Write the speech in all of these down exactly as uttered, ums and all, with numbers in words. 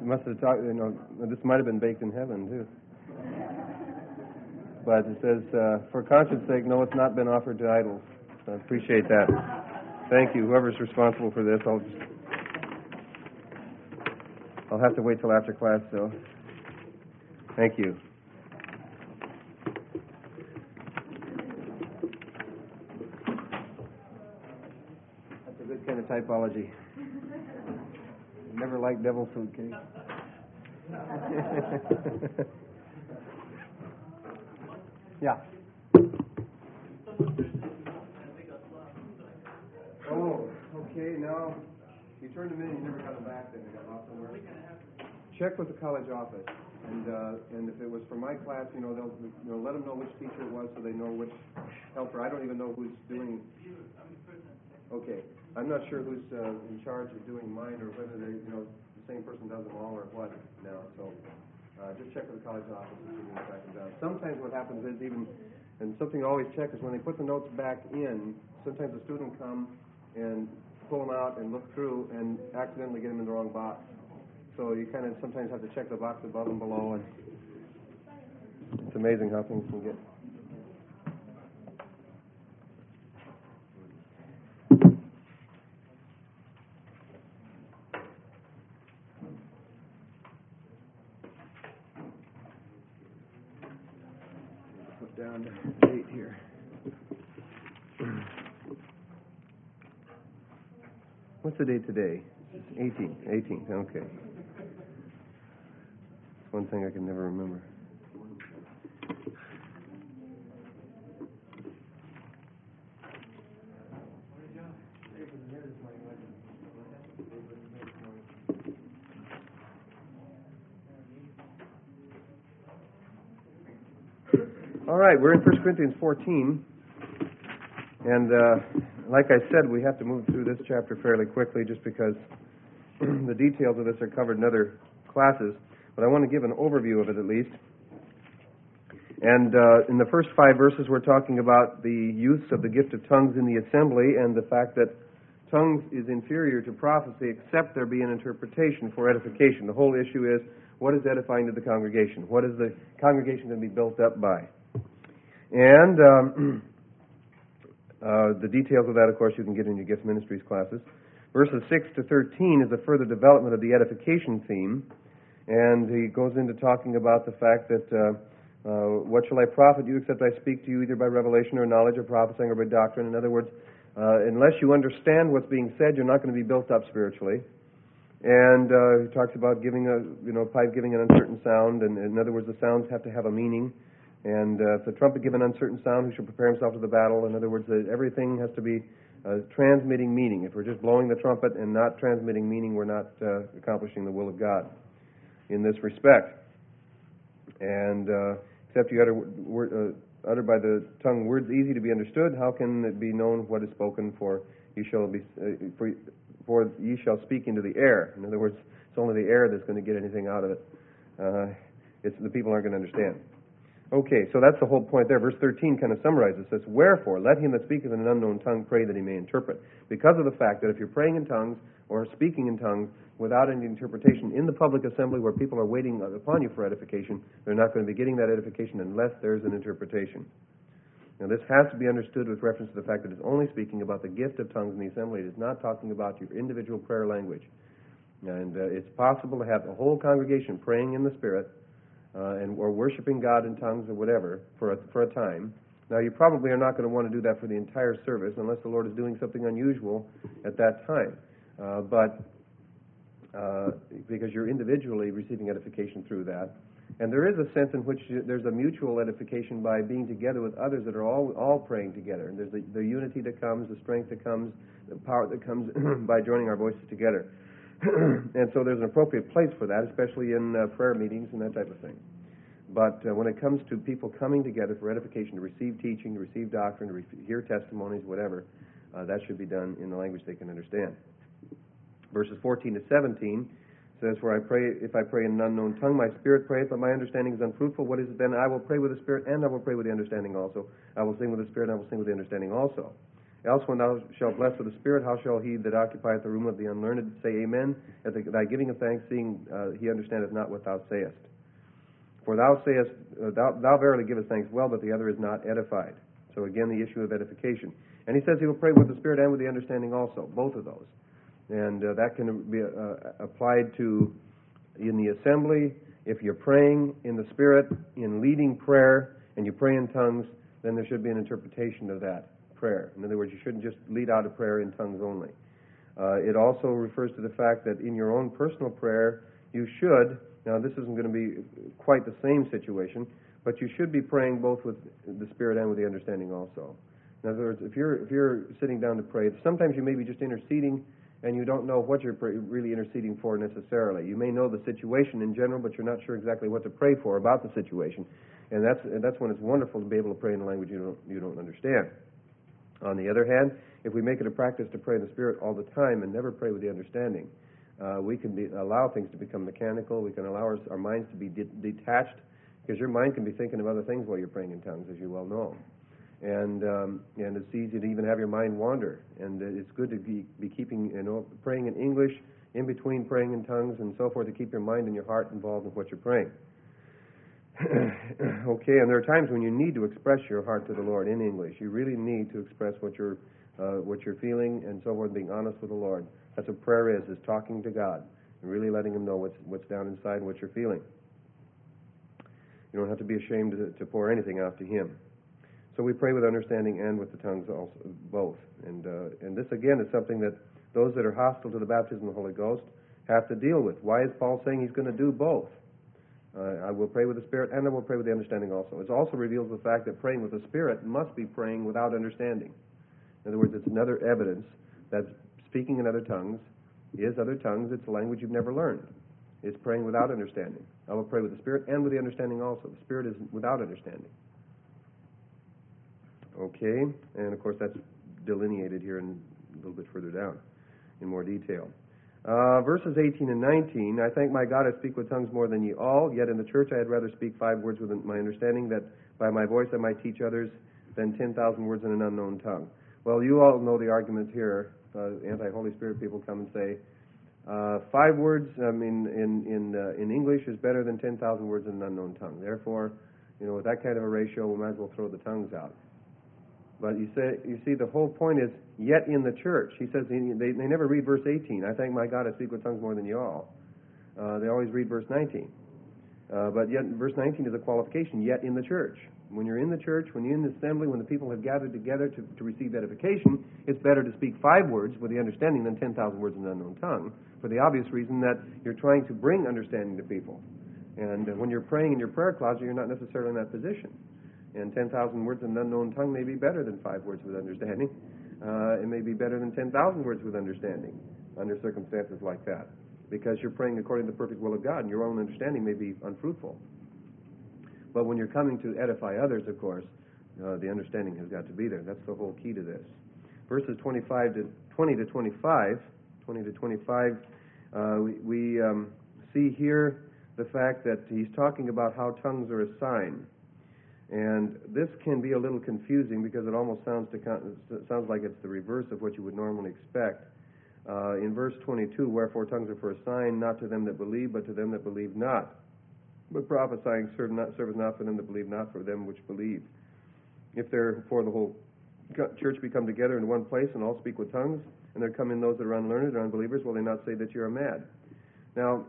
must have talked, you know, this might have been baked in heaven, too. But it says, uh, for conscience sake, no, it's not been offered to idols. So I appreciate that. Thank you. Whoever's responsible for this, I'll just, I'll have to wait till after class, so thank you. That's a good kind of typology. Never liked devil food cake. Yeah. Oh, okay. Now you turned them in. You never got them back. Then they got lost somewhere. Check with the college office, and uh, and if it was for my class, you know, they'll you know let them know which teacher it was, so they know which helper. I don't even know who's doing. Okay, I'm not sure who's uh, in charge of doing mine, or whether they, you know, the same person does them all, or what now. So uh, just check with the college office and see if you can track them down. Sometimes what happens is even, and something to always check is when they put the notes back in. Sometimes the student come and pull them out and look through and accidentally get them in the wrong box. So you kind of sometimes have to check the box above and below, and it's amazing how things can get. Put down the date here. What's the date today? eighteenth. eighteenth, okay. One thing I can never remember. All right, we're in First Corinthians fourteen, and uh, like I said, we have to move through this chapter fairly quickly just because the details of this are covered in other classes, but I want to give an overview of it at least. And uh, in the first five verses, we're talking about the use of the gift of tongues in the assembly and the fact that tongues is inferior to prophecy except there be an interpretation for edification. The whole issue is, what is edifying to the congregation? What is the congregation going to be built up by? And um, uh, the details of that, of course, you can get in your gift ministries classes. Verses six to thirteen is a further development of the edification theme, and he goes into talking about the fact that uh, uh, what shall I profit you except I speak to you either by revelation or knowledge or prophesying or by doctrine. In other words, uh, unless you understand what's being said, you're not going to be built up spiritually. And uh, he talks about giving a, you know, pipe giving an uncertain sound, and in other words, the sounds have to have a meaning. And uh, if the trumpet give an uncertain sound, who shall prepare himself to the battle? In other words, uh, everything has to be uh, transmitting meaning. If we're just blowing the trumpet and not transmitting meaning, we're not uh, accomplishing the will of God in this respect. And uh, except you utter, word, uh, uttered by the tongue words easy to be understood, how can it be known what is spoken? For you shall be uh, for, for ye shall speak into the air. In other words, it's only the air that's going to get anything out of it. Uh, it's the people aren't going to understand. Okay, so that's the whole point there. Verse thirteen kind of summarizes this. Wherefore, let him that speaketh in an unknown tongue pray that he may interpret. Because of the fact that if you're praying in tongues or speaking in tongues without any interpretation in the public assembly where people are waiting upon you for edification, they're not going to be getting that edification unless there's an interpretation. Now, this has to be understood with reference to the fact that it's only speaking about the gift of tongues in the assembly. It is not talking about your individual prayer language. And uh, it's possible to have the whole congregation praying in the Spirit, Uh, and or worshiping God in tongues or whatever for a, for a time. Now, you probably are not going to want to do that for the entire service unless the Lord is doing something unusual at that time. Uh, but uh, because you're individually receiving edification through that. And there is a sense in which you, there's a mutual edification by being together with others that are all all praying together. And there's the, the unity that comes, the strength that comes, the power that comes by joining our voices together. And so there's an appropriate place for that, especially in uh, prayer meetings and that type of thing. But uh, when it comes to people coming together for edification, to receive teaching, to receive doctrine, to re- hear testimonies, whatever, uh, that should be done in the language they can understand. Verses fourteen to seventeen says, "For I pray, if I pray in an unknown tongue, my spirit prayeth, but my understanding is unfruitful. What is it then? I will pray with the spirit, and I will pray with the understanding also. I will sing with the spirit, and I will sing with the understanding also." Else when thou shalt bless with the Spirit, how shall he that occupieth the room of the unlearned say amen at the, thy giving of thanks, seeing uh, he understandeth not what thou sayest? For thou sayest, uh, thou, thou verily givest thanks well, but the other is not edified. So again, the issue of edification. And he says he will pray with the Spirit and with the understanding also, both of those. And uh, that can be uh, applied to in the assembly. If you're praying in the Spirit, in leading prayer, and you pray in tongues, then there should be an interpretation of that prayer. In other words, you shouldn't just lead out a prayer in tongues only. Uh, it also refers to the fact that in your own personal prayer, you should, now this isn't going to be quite the same situation, but you should be praying both with the Spirit and with the understanding also. In other words, if you're if you're sitting down to pray, sometimes you may be just interceding and you don't know what you're pray, really interceding for necessarily. You may know the situation in general, but you're not sure exactly what to pray for about the situation. And that's and that's when it's wonderful to be able to pray in a language you don't you don't understand. On the other hand, if we make it a practice to pray in the Spirit all the time and never pray with the understanding, uh, we can be, allow things to become mechanical. We can allow our, our minds to be de- detached, because your mind can be thinking of other things while you're praying in tongues, as you well know. And um, and it's easy to even have your mind wander. And it's good to be, be keeping, you know, praying in English, in between praying in tongues and so forth, to keep your mind and your heart involved in what you're praying. Okay, and there are times when you need to express your heart to the Lord in English. You really need to express what you're uh, what you're feeling and so forth, being honest with the Lord. That's what prayer is, is talking to God and really letting Him know what's what's down inside and what you're feeling. You don't have to be ashamed to, to pour anything out to Him. So we pray with understanding and with the tongues also, both. And uh, and this again is something that those that are hostile to the baptism of the Holy Ghost have to deal with. Why is Paul saying he's going to do both? Uh, I will pray with the Spirit and I will pray with the understanding also. It also reveals the fact that praying with the Spirit must be praying without understanding. In other words, it's another evidence that speaking in other tongues is other tongues. It's a language you've never learned. It's praying without understanding. I will pray with the Spirit and with the understanding also. The Spirit is without understanding. Okay, and of course that's delineated here in, a little bit further down in more detail. Uh, verses eighteen and nineteen, I thank my God I speak with tongues more than ye all, yet in the church I had rather speak five words with my understanding, that by my voice I might teach others, than ten thousand words in an unknown tongue. Well, you all know the argument here. Uh, anti-Holy Spirit people come and say, uh, five words I mean, in in uh, in English is better than ten thousand words in an unknown tongue. Therefore, you know, with that kind of a ratio, we might as well throw the tongues out. But you say, you see, the whole point is, yet in the church. He says they, they, they never read verse eighteen. I thank my God I speak with tongues more than you all. Uh, they always read verse nineteen. Uh, but yet verse nineteen is a qualification, yet in the church. When you're in the church, when you're in the assembly, when the people have gathered together to, to receive edification, it's better to speak five words with the understanding than ten thousand words in an unknown tongue, for the obvious reason that you're trying to bring understanding to people. And uh, when you're praying in your prayer closet, you're not necessarily in that position. And ten thousand words in an unknown tongue may be better than five words with understanding. Uh, it may be better than ten thousand words with understanding under circumstances like that, because you're praying according to the perfect will of God, and your own understanding may be unfruitful. But when you're coming to edify others, of course, uh, the understanding has got to be there. That's the whole key to this. Verses twenty-five to twenty to twenty-five, twenty to twenty-five, uh, we, we um, see here the fact that he's talking about how tongues are a sign. And this can be a little confusing because it almost sounds to sounds like it's the reverse of what you would normally expect. Uh, in verse twenty-two, wherefore tongues are for a sign, not to them that believe, but to them that believe not. But prophesying serve not, serveth not for them that believe not, for them which believe. If therefore the whole church be come together in one place and all speak with tongues, and there come in those that are unlearned or unbelievers, will they not say that you are mad? Now,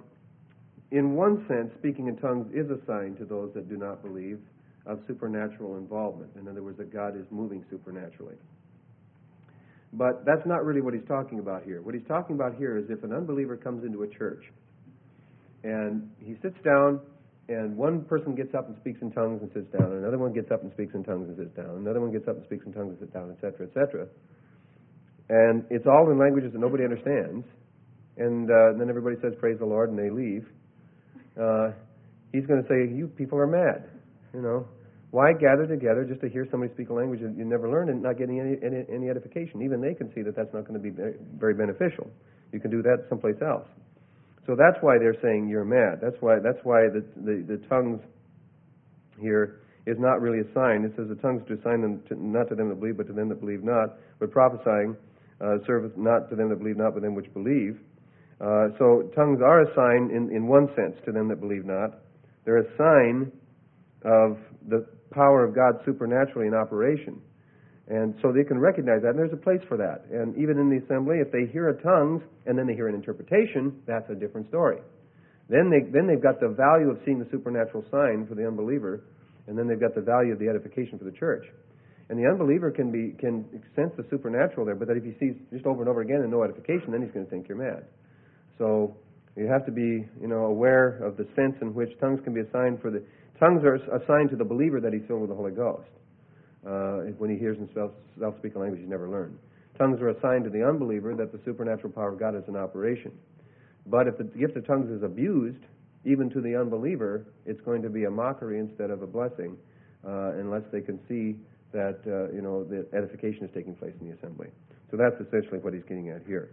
in one sense, speaking in tongues is a sign to those that do not believe of supernatural involvement. In other words, that God is moving supernaturally. But that's not really what he's talking about here. What he's talking about here is if an unbeliever comes into a church and he sits down and one person gets up and speaks in tongues and sits down, another one gets up and speaks in tongues and sits down, another one gets up and speaks in tongues and sits down, et cetera, et cetera. And it's all in languages that nobody understands, and uh, then everybody says, praise the Lord, and they leave. Uh, he's going to say, you people are mad. You know, why gather together just to hear somebody speak a language that you never learned and not getting any, any, any edification? Even they can see that that's not going to be very beneficial. You can do that someplace else. So that's why they're saying you're mad. That's why that's why the the, the tongues here is not really a sign. It says the tongues do sign them to, not to them that believe, but to them that believe not. But prophesying uh, serveth not to them that believe not, but them which believe. Uh, so tongues are a sign in, in one sense to them that believe not. They're a sign of the power of God supernaturally in operation. And so they can recognize that, and there's a place for that. And even in the assembly, if they hear a tongues and then they hear an interpretation, that's a different story. Then, they, then they've got the value of seeing the supernatural sign for the unbeliever, and then they've got the value of the edification for the church. And the unbeliever can be can sense the supernatural there, but that if he sees just over and over again and no edification, then he's going to think you're mad. So you have to be, you know, aware of the sense in which tongues can be assigned for the tongues are assigned to the believer that he's filled with the Holy Ghost. Uh, when he hears himself speak a language he's never learned. Tongues are assigned to the unbeliever that the supernatural power of God is in operation. But if the gift of tongues is abused, even to the unbeliever, it's going to be a mockery instead of a blessing, uh, unless they can see that uh, you know the edification is taking place in the assembly. So that's essentially what he's getting at here.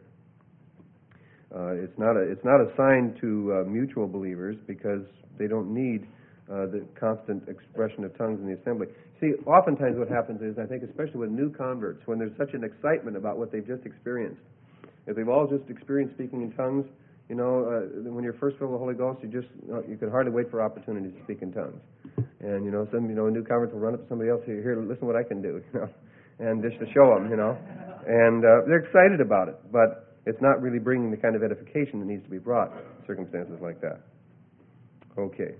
Uh, it's not a it's not assigned to uh, mutual believers because they don't need uh, the constant expression of tongues in the assembly. See, oftentimes what happens is, I think, especially with new converts, when there's such an excitement about what they've just experienced, if they've all just experienced speaking in tongues, you know, uh, when you're first filled with the Holy Ghost, you just uh, you can hardly wait for opportunities to speak in tongues. And you know, some you know new converts will run up to somebody else here, here listen what I can do, you know, and just to show them, you know, and uh, they're excited about it, but it's not really bringing the kind of edification that needs to be brought in circumstances like that. Okay.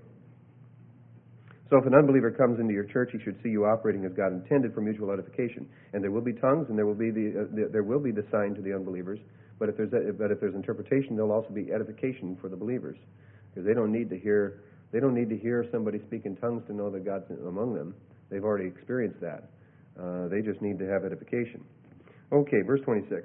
So if an unbeliever comes into your church, he should see you operating as God intended for mutual edification. And there will be tongues, and there will be the, uh, the there will be the sign to the unbelievers. But if there's a, but if there's interpretation, there'll also be edification for the believers, because they don't need to hear they don't need to hear somebody speak in tongues to know that God's among them. They've already experienced that. Uh, they just need to have edification. Okay, verse twenty-six.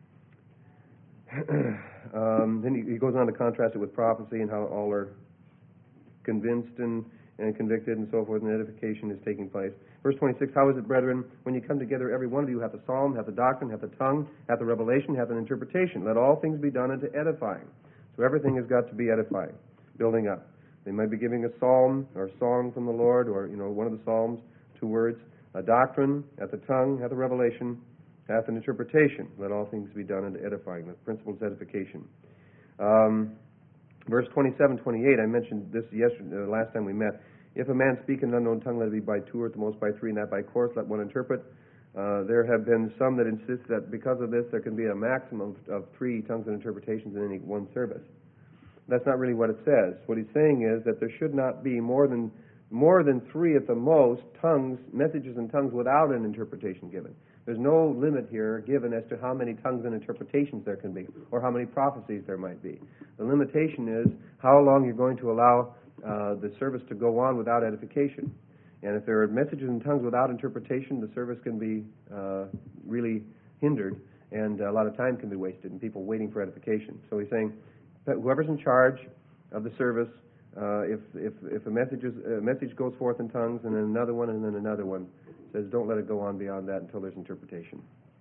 um, then he, he goes on to contrast it with prophecy and how all are convinced and. and convicted and so forth, and edification is taking place. Verse twenty-six, how is it, brethren, when you come together, every one of you hath a psalm, hath a doctrine, hath a tongue, hath a revelation, hath an interpretation. Let all things be done unto edifying. So everything has got to be edifying, building up. They might be giving a psalm or a song from the Lord, or, you know, one of the psalms, two words, a doctrine, hath a tongue, hath a revelation, hath an interpretation. Let all things be done unto edifying. The principle is edification. Um... Verse twenty-seven, twenty-eight, I mentioned this yesterday, uh, last time we met. If a man speak in an unknown tongue, let it be by two or at the most by three, and that by course, let one interpret. Uh, there have been some that insist that because of this, there can be a maximum of three tongues and interpretations in any one service. That's not really what it says. What he's saying is that there should not be more than more than three at the most tongues, messages in tongues without an interpretation given. There's no limit here given as to how many tongues and interpretations there can be, or how many prophecies there might be. The limitation is how long you're going to allow uh, the service to go on without edification. And if there are messages in tongues without interpretation, the service can be uh, really hindered, and a lot of time can be wasted, and people waiting for edification. So he's saying that whoever's in charge of the service, uh, if if if a message is, a message goes forth in tongues, and then another one, and then another one, says don't let it go on beyond that until there's interpretation.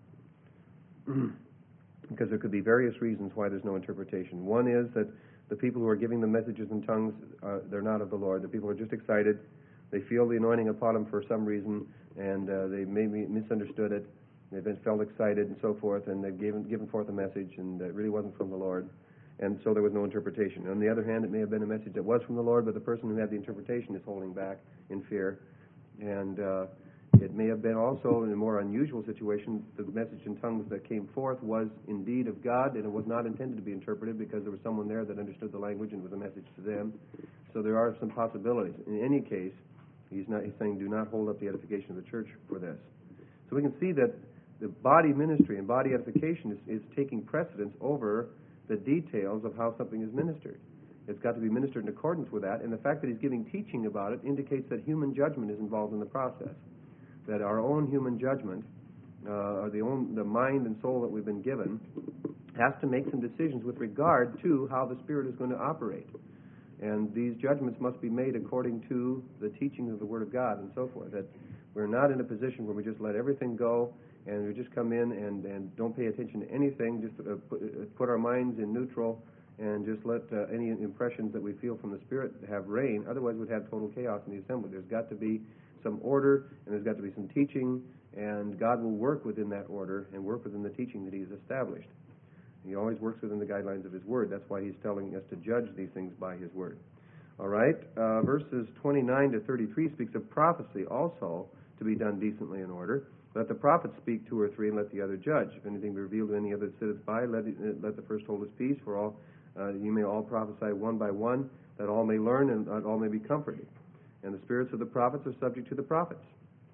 Because there could be various reasons why there's no interpretation. One is that the people who are giving the messages in tongues, uh, they're not of the Lord. The people are just excited. They feel the anointing upon them for some reason, and uh, they maybe misunderstood it. They've been felt excited and so forth, and they've given, given forth a message, and it really wasn't from the Lord. And so there was no interpretation. On the other hand, it may have been a message that was from the Lord, but the person who had the interpretation is holding back in fear. And uh, it may have been also, in a more unusual situation, the message in tongues that came forth was indeed of God, and it was not intended to be interpreted because there was someone there that understood the language and it was a message to them. So there are some possibilities. In any case, he's not he's saying do not hold up the edification of the church for this. So we can see that the body ministry and body edification is, is taking precedence over the details of how something is ministered. It's got to be ministered in accordance with that, and the fact that he's giving teaching about it indicates that human judgment is involved in the process. That our own human judgment, uh, or the own the mind and soul that we've been given, has to make some decisions with regard to how the Spirit is going to operate. And these judgments must be made according to the teaching of the Word of God and so forth. That we're not in a position where we just let everything go and we just come in and, and don't pay attention to anything, just uh, put, uh, put our minds in neutral and just let uh, any impressions that we feel from the Spirit have reign. Otherwise we'd have total chaos in the assembly. There's got to be some order, and there's got to be some teaching, and God will work within that order and work within the teaching that He has established. He always works within the guidelines of His Word. That's why He's telling us to judge these things by His Word. All right, uh, verses twenty-nine to thirty-three speaks of prophecy also to be done decently in order. Let the prophet speak two or three, and let the other judge. If anything be revealed to any other that sitteth by, let, it, let the first hold his peace, for all uh, you may all prophesy one by one, that all may learn and that all may be comforted. And the spirits of the prophets are subject to the prophets.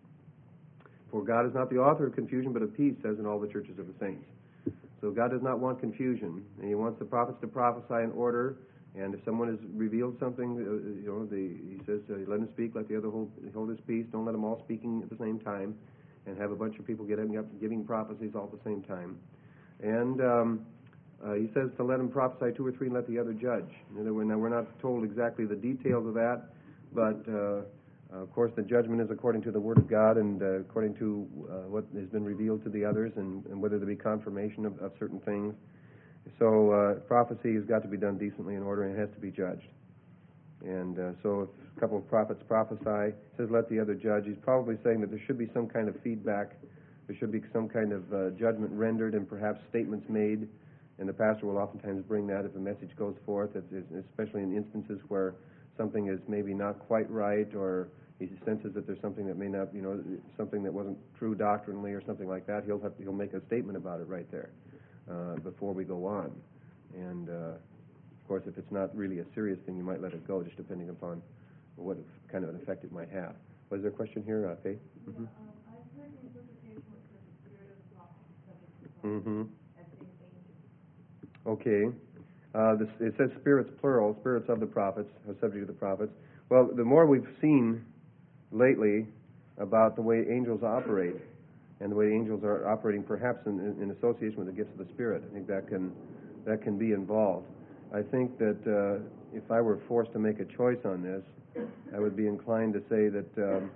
For God is not the author of confusion, but of peace, says in all the churches of the saints. So God does not want confusion, and He wants the prophets to prophesy in order. And if someone has revealed something, uh, you know, the, He says, uh, let him speak, let the other hold, hold his peace. Don't let them all speaking at the same time, and have a bunch of people getting up giving prophecies all at the same time. And um, uh, He says to let them prophesy two or three, and let the other judge. Now, we're not told exactly the details of that, but uh, uh, of course the judgment is according to the Word of God and uh, according to uh, what has been revealed to the others, and, and whether there be confirmation of, of certain things. So uh, prophecy has got to be done decently in order, and it has to be judged. And uh, so if a couple of prophets prophesy, it says let the other judge. He's probably saying that there should be some kind of feedback. There should be some kind of uh, judgment rendered and perhaps statements made. And the pastor will oftentimes bring that if a message goes forth, especially in instances where something is maybe not quite right, or he senses that there's something that may not, you know, something that wasn't true doctrinally or something like that. He'll have, he'll make a statement about it right there uh, before we go on. And uh, of course, if it's not really a serious thing, you might let it go, just depending upon what kind of an effect it might have. Was there a question here, uh, Faith? Yeah, Mm-hmm. um, I've heard the interpretation which says the spirit of the prophet is subject to the prophet, Mm-hmm. as being angels. Okay. Uh, this, it says spirits, plural, spirits of the prophets, are subject to the prophets. Well, the more we've seen lately about the way angels operate, and the way angels are operating perhaps in, in association with the gifts of the Spirit, I think that can that can be involved. I think that uh, if I were forced to make a choice on this, I would be inclined to say that um,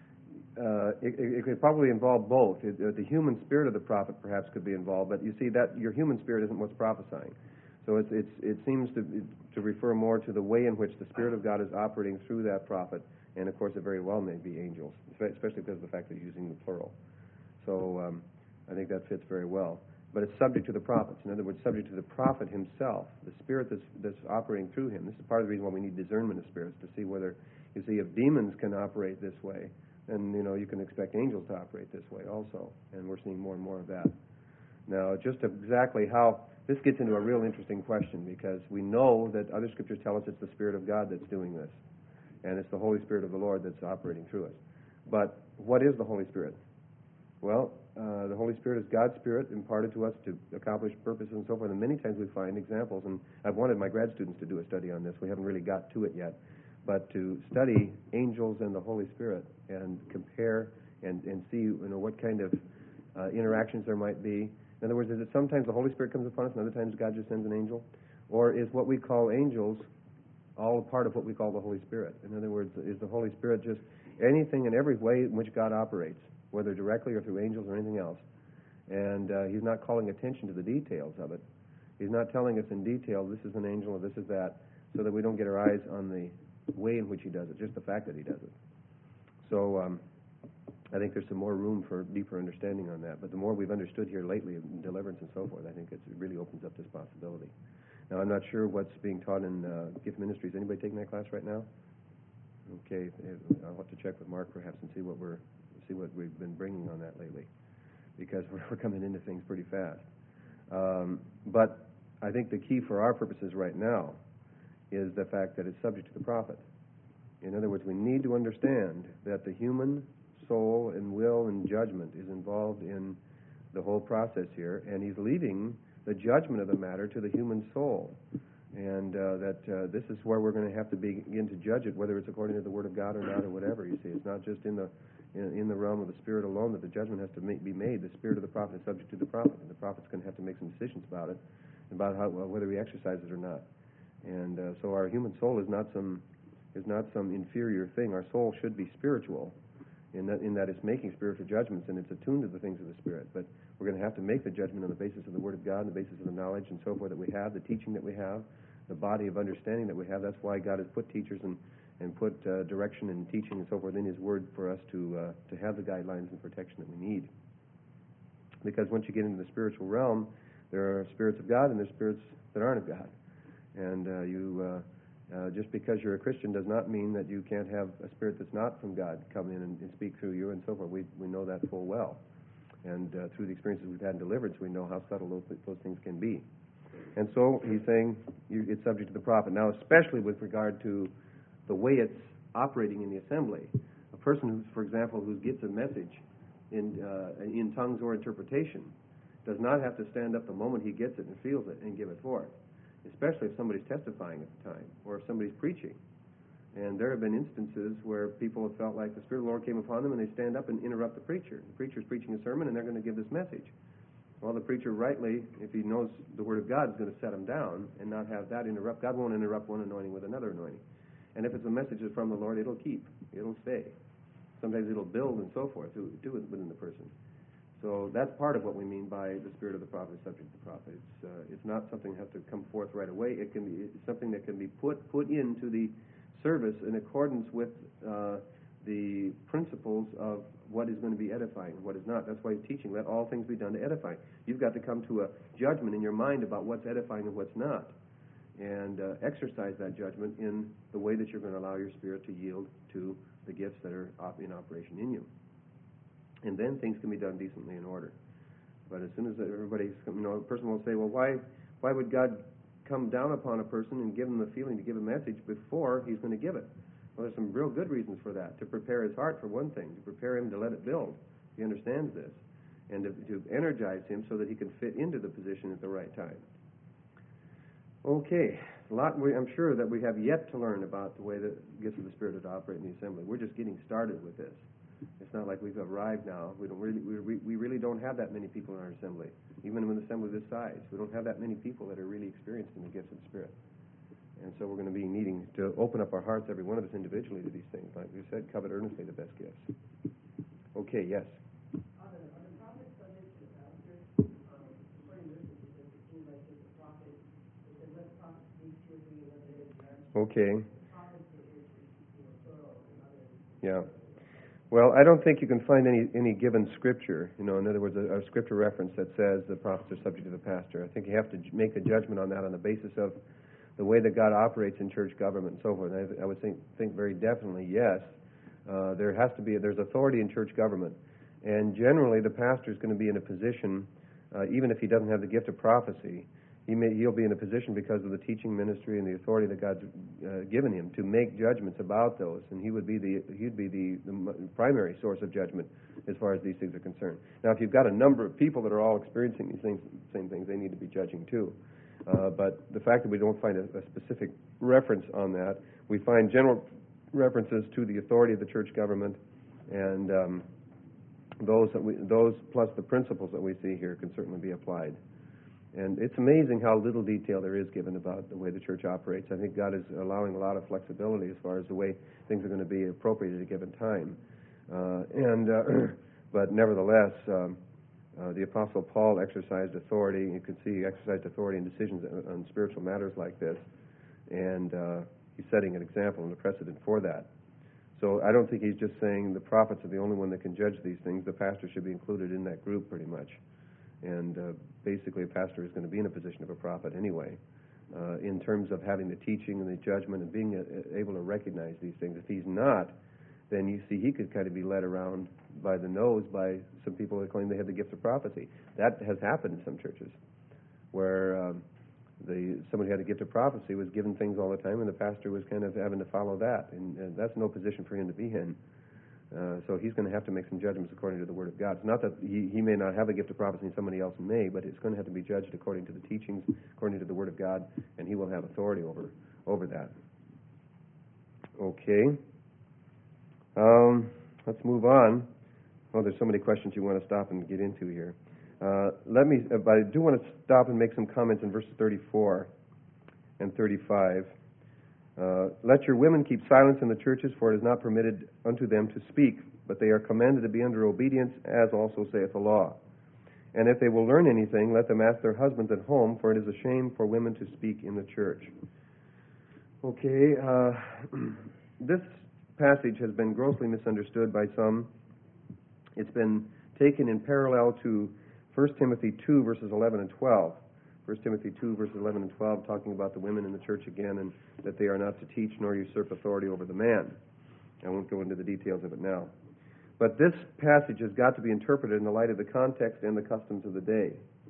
uh, it, it could probably involve both. It, uh, the human spirit of the prophet perhaps could be involved, but you see that your human spirit isn't what's prophesying. So it's, it's, it seems to to refer more to the way in which the Spirit of God is operating through that prophet, and of course it very well may be angels, especially because of the fact that he's using the plural. So um, I think that fits very well. But it's subject to the prophets. In other words, subject to the prophet himself, the spirit that's, that's operating through him. This is part of the reason why we need discernment of spirits, to see whether, you see, if demons can operate this way, then, you know, you can expect angels to operate this way also. And we're seeing more and more of that. Now, just exactly how, this gets into a real interesting question, because we know that other scriptures tell us it's the Spirit of God that's doing this. And it's the Holy Spirit of the Lord that's operating through us. But what is the Holy Spirit? Well, uh, the Holy Spirit is God's Spirit imparted to us to accomplish purposes and so forth. And many times we find examples, and I've wanted my grad students to do a study on this. We haven't really got to it yet. But to study angels and the Holy Spirit and compare and, and see, you know, what kind of uh, interactions there might be. In other words, is it sometimes the Holy Spirit comes upon us and other times God just sends an angel? Or is what we call angels all a part of what we call the Holy Spirit? In other words, is the Holy Spirit just anything and every way in which God operates, whether directly or through angels or anything else? And uh, he's not calling attention to the details of it. He's not telling us in detail, this is an angel or this is that, so that we don't get our eyes on the way in which he does it, just the fact that he does it. So um, I think there's some more room for deeper understanding on that. But the more we've understood here lately in deliverance and so forth, I think it's, it really opens up this possibility. Now, I'm not sure what's being taught in uh, gift ministries. Anybody taking that class right now? Okay, I'll have to check with Mark perhaps and see what we're see what we've been bringing on that lately, because we're, we're coming into things pretty fast. Um, but I think the key for our purposes right now is the fact that it's subject to the prophet. In other words, we need to understand that the human soul and will and judgment is involved in the whole process here, and he's leaving the judgment of the matter to the human soul. And uh, that uh, this is where we're going to have to begin to judge it, whether it's according to the Word of God or not, or whatever. You see, it's not just in the in, in the realm of the Spirit alone that the judgment has to make, be made. The Spirit of the prophet is subject to the prophet, and the prophet's going to have to make some decisions about it, about how well, whether he exercises it or not. And uh, so our human soul is not some is not some inferior thing. Our soul should be spiritual, in that in that it's making spiritual judgments and it's attuned to the things of the Spirit. But we're going to have to make the judgment on the basis of the Word of God, on the basis of the knowledge and so forth that we have, the teaching that we have, the body of understanding that we have. That's why God has put teachers and, and put uh, direction and teaching and so forth in His Word for us to uh, to have the guidelines and protection that we need. Because once you get into the spiritual realm, there are spirits of God and there are spirits that aren't of God. And uh, you, uh, uh, just because you're a Christian does not mean that you can't have a spirit that's not from God come in and, and speak through you and so forth. We we know that full well. And uh, through the experiences we've had in deliverance, we know how subtle those, those things can be. And so he's saying you, it's subject to the prophet. Now, especially with regard to the way it's operating in the assembly. A person who's, for example, who gets a message in uh, in tongues or interpretation does not have to stand up the moment he gets it and feels it and give it forth, especially if somebody's testifying at the time or if somebody's preaching. And there have been instances where people have felt like the Spirit of the Lord came upon them and they stand up and interrupt the preacher. The preacher's preaching a sermon and they're going to give this message. Well, the preacher rightly, if he knows the Word of God, is going to set him down and not have that interrupt. God won't interrupt one anointing with another anointing. And if it's a message that's from the Lord, it'll keep. It'll stay. Sometimes it'll build and so forth to do it within the person. So that's part of what we mean by the spirit of the prophet is subject to the prophet. It's, uh, it's not something that has to come forth right away. It can be it's something that can be put put into the service in accordance with uh, the principles of what is going to be edifying and what is not. That's why he's teaching, let all things be done to edify. You've got to come to a judgment in your mind about what's edifying and what's not, and uh, exercise that judgment in the way that you're going to allow your spirit to yield to the gifts that are op- in operation in you. And then things can be done decently in order. But as soon as everybody's, you know, a person will say, well, why why would God come down upon a person and give him the feeling to give a message before he's going to give it? Well, there's some real good reasons for that. To prepare his heart, for one thing. To prepare him to let it build. He understands this. And to, to energize him so that he can fit into the position at the right time. Okay. A lot, we, I'm sure that we have yet to learn about the way that gifts of the Spirit are to operate in the assembly. We're just getting started with this. It's not like we've arrived now. We don't really, we, we really don't have that many people in our assembly. Even in an assembly this size, we don't have that many people that are really experienced in the gifts of the Spirit. And so we're going to be needing to open up our hearts, every one of us individually, to these things. Like we said, covet earnestly the best gifts. Okay, yes? Are the, are the prophets subject to the pastor? Um, according to this, it seems like if the prophet, it says, let the prophet speak two or three, and let the other judge. Okay. The prophet is, is, you know, thorough, and others. Yeah. Well, I don't think you can find any, any given scripture, you know, in other words, a, a scripture reference that says the prophets are subject to the pastor. I think you have to j- make a judgment on that on the basis of the way that God operates in church government and so forth. And I, I would think, think very definitely, yes, uh, there has to be, there's authority in church government. And generally, the pastor is going to be in a position, uh, even if he doesn't have the gift of prophecy, he may, he'll be in a position because of the teaching ministry and the authority that God's uh, given him to make judgments about those, and he would be the he'd be the, the primary source of judgment as far as these things are concerned. Now, if you've got a number of people that are all experiencing these things, same things, they need to be judging too. Uh, but the fact that we don't find a, a specific reference on that, we find general references to the authority of the church government, and um, those that we, those plus the principles that we see here can certainly be applied. And it's amazing how little detail there is given about the way the church operates. I think God is allowing a lot of flexibility as far as the way things are going to be appropriate at a given time. Uh, and uh, but nevertheless, um, uh, the Apostle Paul exercised authority. You can see he exercised authority in decisions on spiritual matters like this, and uh, he's setting an example and a precedent for that. So I don't think he's just saying the prophets are the only one that can judge these things. The pastor should be included in that group pretty much. And uh, basically a pastor is going to be in a position of a prophet anyway, uh, in terms of having the teaching and the judgment and being a, able to recognize these things. If he's not, then you see he could kind of be led around by the nose by some people that claim they have the gift of prophecy. That has happened in some churches, where um, the somebody who had a gift of prophecy was given things all the time, and the pastor was kind of having to follow that, and, and that's no position for him to be in. Uh, so he's going to have to make some judgments according to the Word of God. It's not that he, he may not have a gift of prophecy and somebody else may, but it's going to have to be judged according to the teachings, according to the Word of God, and he will have authority over over that. Okay. Um, let's move on. Well, there's so many questions you want to stop and get into here. Uh, let me, but I do want to stop and make some comments in verses thirty-four and thirty-five. Uh, let your women keep silence in the churches, for it is not permitted unto them to speak, but they are commanded to be under obedience, as also saith the law. And if they will learn anything, let them ask their husbands at home, for it is a shame for women to speak in the church. Okay, uh, this passage has been grossly misunderstood by some. It's been taken in parallel to First Timothy two, verses eleven and twelve. First Timothy two, verses eleven and twelve, talking about the women in the church again, and that they are not to teach nor usurp authority over the man. I won't go into the details of it now. But this passage has got to be interpreted in the light of the context and the customs of the day.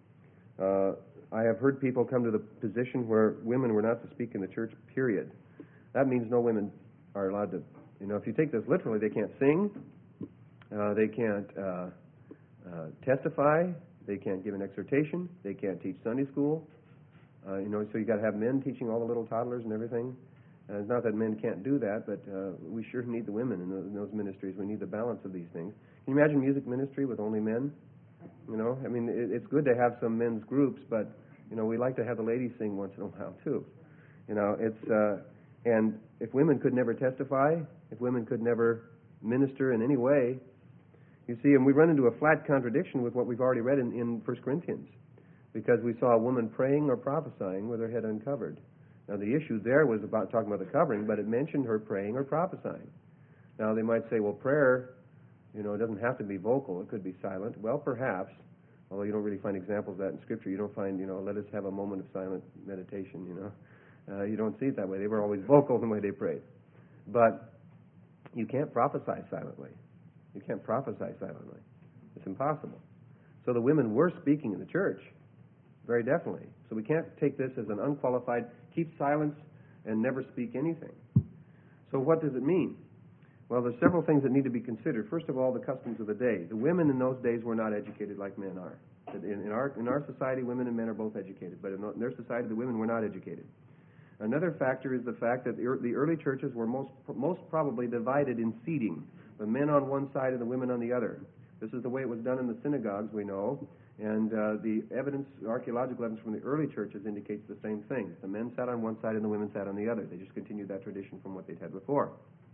Uh, I have heard people come to the position where women were not to speak in the church, period. That means no women are allowed to, you know, if you take this literally, they can't sing, uh, they can't uh, uh, testify, they can't give an exhortation, they can't teach Sunday school. Uh, you know, so you got to have men teaching all the little toddlers and everything. Uh, it's not that men can't do that, but uh, we sure need the women in those, in those ministries. We need the balance of these things. Can you imagine music ministry with only men? You know, I mean, it, it's good to have some men's groups, but, you know, we like to have the ladies sing once in a while, too. You know, it's, uh, and if women could never testify, if women could never minister in any way, you see, and we run into a flat contradiction with what we've already read in, in First Corinthians, because we saw a woman praying or prophesying with her head uncovered. Now, the issue there was about talking about the covering, but it mentioned her praying or prophesying. Now, they might say, well, prayer, you know, it doesn't have to be vocal. It could be silent. Well, perhaps, although you don't really find examples of that in Scripture. You don't find, you know, let us have a moment of silent meditation, you know. Uh, you don't see it that way. They were always vocal in the way they prayed. But you can't prophesy silently. You can't prophesy silently. It's impossible. So the women were speaking in the church, very definitely. So we can't take this as an unqualified, keep silence and never speak anything. So what does it mean? Well, there's several things that need to be considered. First of all, the customs of the day. The women in those days were not educated like men are. In, in, our, in our society, women and men are both educated, but in their society, the women were not educated. Another factor is the fact that the early churches were most, most probably divided in seating, the men on one side and the women on the other. This is the way it was done in the synagogues, we know, and uh, the evidence, archaeological evidence from the early churches indicates the same thing. The men sat on one side and the women sat on the other. They just continued that tradition from what they'd had before.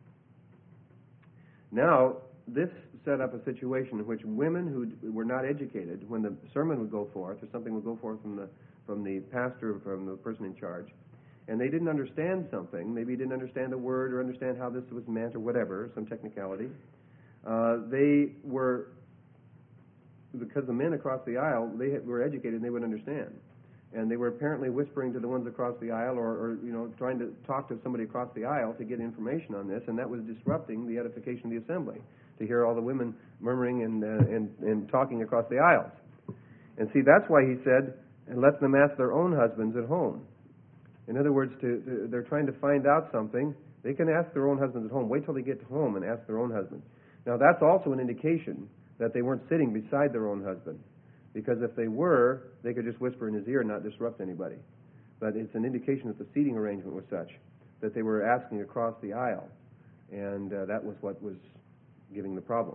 Now, this set up a situation in which women who were not educated, when the sermon would go forth, or something would go forth from the from the pastor, from the person in charge, and they didn't understand something, maybe didn't understand the word or understand how this was meant or whatever, some technicality, uh, they were, because the men across the aisle, they were educated and they would understand. And they were apparently whispering to the ones across the aisle or, or, you know, trying to talk to somebody across the aisle to get information on this, and that was disrupting the edification of the assembly, to hear all the women murmuring and, uh, and, and talking across the aisles. And see, that's why he said, and let them ask their own husbands at home. In other words, to, to, they're trying to find out something. They can ask their own husbands at home. Wait till they get home and ask their own husband. Now, that's also an indication that they weren't sitting beside their own husband. Because if they were, they could just whisper in his ear and not disrupt anybody. But it's an indication that the seating arrangement was such that they were asking across the aisle. And uh, that was what was giving the problem,